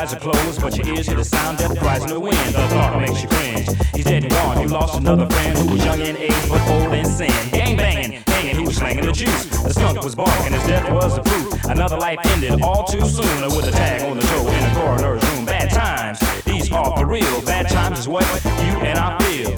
eyes are closed, but your ears hear the sound that cries in the wind. The thought makes you cringe. He's dead and gone. You lost another friend who was young in age but old in sin. Gang banging, hanging, he was slanging the juice. The skunk was barking, his death was the proof. Another life ended all too soon with a tag on the toe in the coroner's room. Bad times, these are for real. Bad times is what you and I feel.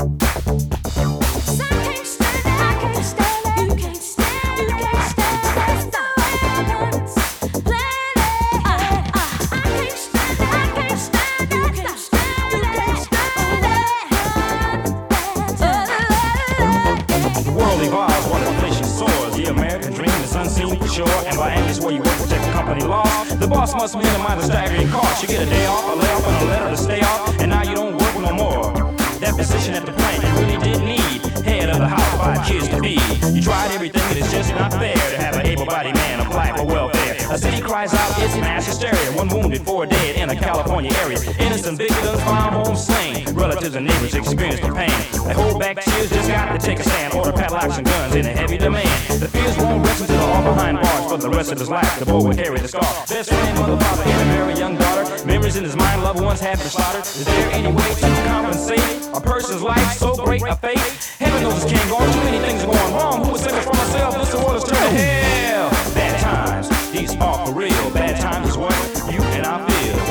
And by endless where you work, protect the company law. The boss must minimize the staggering cost. You get a day off, a layoff, and a letter to stay off, and now you don't work no more. That position at the plant you really did need. Head of the house, 5 kids to be. You tried everything, and it's just not fair to have an able-bodied man apply for welfare. A city cries out, it's mass hysteria. 1 wounded, 4 dead in a California area. Innocent victims found home slain. Relatives and neighbors experience the pain. They hold back tears, just got to take a stand. Order padlocks and guns in a heavy demand. The fears won't rest until all behind bars. For the rest of his life, the boy will carry the scar. Best friend, mother, father, and a very young daughter. Memories in his mind, loved ones have been slaughtered. Is there any way to compensate a person's life so great a fate? Heaven knows this can't go on. Too many things are going wrong. Who would save us from ourselves? This world is turning to hell. Bad times, these are for real. Bad times is what you and I feel.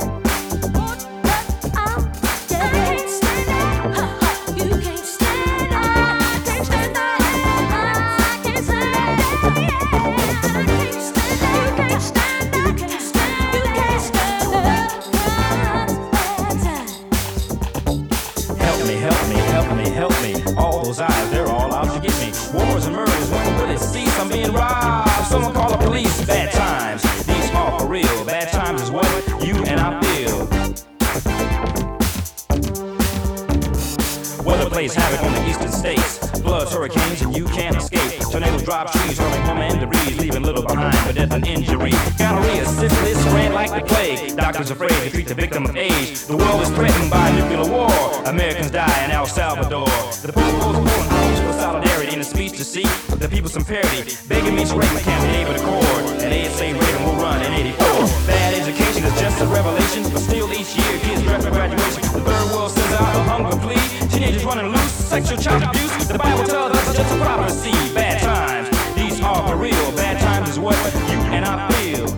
Help me, all those eyes, they're all out to get me. Wars and murders, when will it cease? I'm being robbed, someone call the police. Bad times, these are for real. Bad times is what you and I feel. Weather plays havoc on the eastern states. Floods, hurricanes, and you can't escape. Tornadoes drop trees, hurling home and debris, leaving little behind for death and injury. Gonorrhea, syphilis, ran like the plague. Doctors afraid to treat the victim of age. The world is threatened by nuclear war. Americans die in El Salvador. The Pope's pulling homes for solidarity in a speech to seek the people some parity. Begging me to break my can't be able to accord. And ASA Reagan will run in 84. Bad education is just a revelation, but still each year kids draft for graduation. The third world sends out a hunger plea. Teenagers running loose, sexual child abuse. The Bible tells us it's just a prophecy. Bad times, these are for real. Bad times is what you and I feel.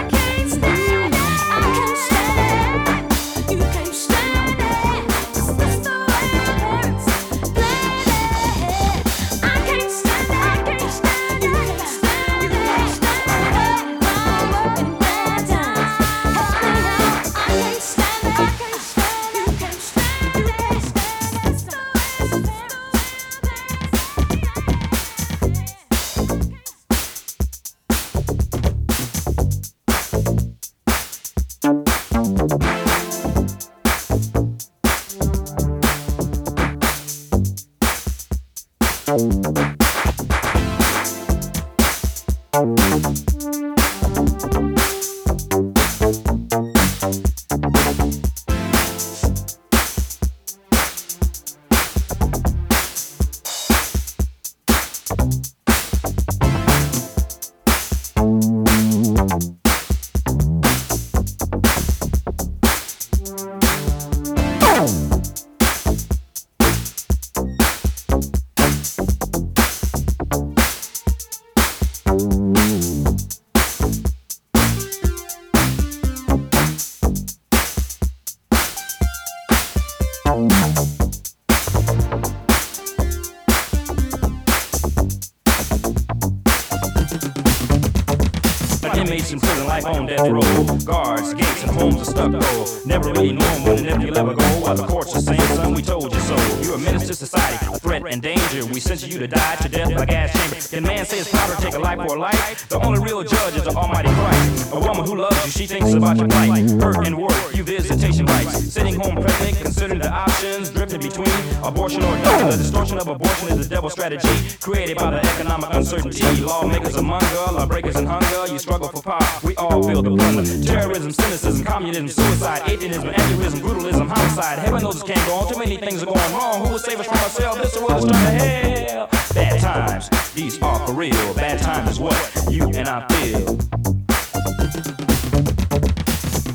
Inmates in prison life on death row. Guards, gates, and homes are stucco. Never really knowing when and if you'll ever go. While the courts are saying, son, we told you so. You're a menace to society, a threat and danger. We sentence you to die to death by gas chamber. Can man say it's proper to take a life for a life? The only real judge is the Almighty Christ. A woman who loves you, she thinks about your plight. Hurt and work, you visitation rights. Sitting home pregnant, considering the options. Drifting between abortion or death. The distortion of abortion is the devil's strategy. Created by the economic uncertainty. Lawmakers among us, lawbreakers in hunger. You struggle for power, we all feel the plunder. Terrorism, cynicism, communism, suicide, atheism, atheism, brutalism, homicide. Heaven knows this can't go on. Too many things are going wrong. Who will save us from ourselves? This world is turning to hell. Bad times, these are for real. Bad times is what you and I feel.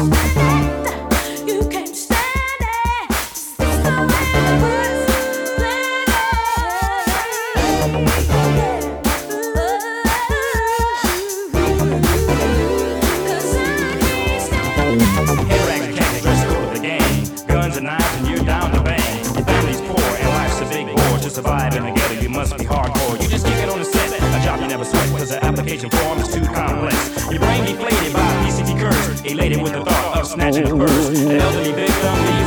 Survive in the ghetto, you must be hardcore. You just kick it on the set, a job you never sweat, cause the application form is too complex. Your brain deflated by a PCT curse, elated with the thought of snatching a purse. An elderly victim leaves